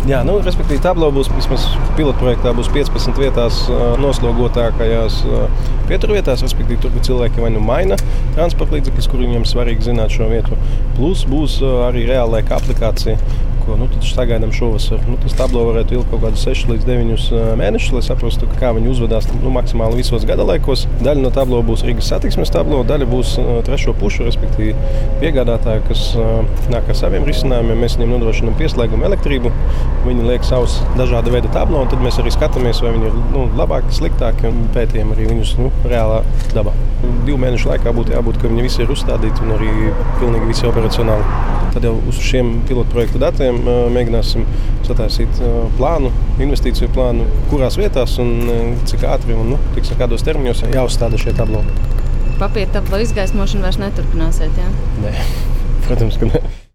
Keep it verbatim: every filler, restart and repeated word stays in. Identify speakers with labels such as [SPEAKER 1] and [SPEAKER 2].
[SPEAKER 1] Jā, nu, respektīvi, tablo būs vismaz pilotprojektā būs piecpadsmit vietās noslogotākajās pieturvietās, respektīvi, tur, kur cilvēki vai nu maina transporta līdzekļus, kur viņiem svarīgi zināt šo vietu. Plus būs arī reālāka aplikācija, ko nu, tad sagaidām šovasar. Nu, tas tablo varētu ilgt kaut kādus sešus līdz deviņus mēnešus, lai saprastu, kā viņi uzvedās nu, maksimāli visos gada laikos. Daļa no tablo būs Rīgas satiksmes tablo, daļa būs trešo pušu, respektīvi piegādātāji, kas nāk ar saviem risinājumiem. Mēs viņiem nodrošinām pieslēgumu elektrību. Viņi liek savus dažāda veida tablo, un tad mēs arī skatāmies, vai viņi ir nu, labāki, sliktāki, un pētījam arī viņus nu, reālā dabā. Divu mēnešu laikā būtu jābūt, ka viņi visi ir uzstādīti un arī pilnīgi visi operacionāli. Tad jau uz šiem pilotprojektu datiem mēģināsim sataisīt plānu, investīciju plānu, kurās vietās un cik ātri un nu, tiksim, kādos termiņos jāuzstāda šie tablo.
[SPEAKER 2] Papīra tablo izgaismošanu vairs neturpināsiet, jā?
[SPEAKER 1] Nē, protams, ka ne.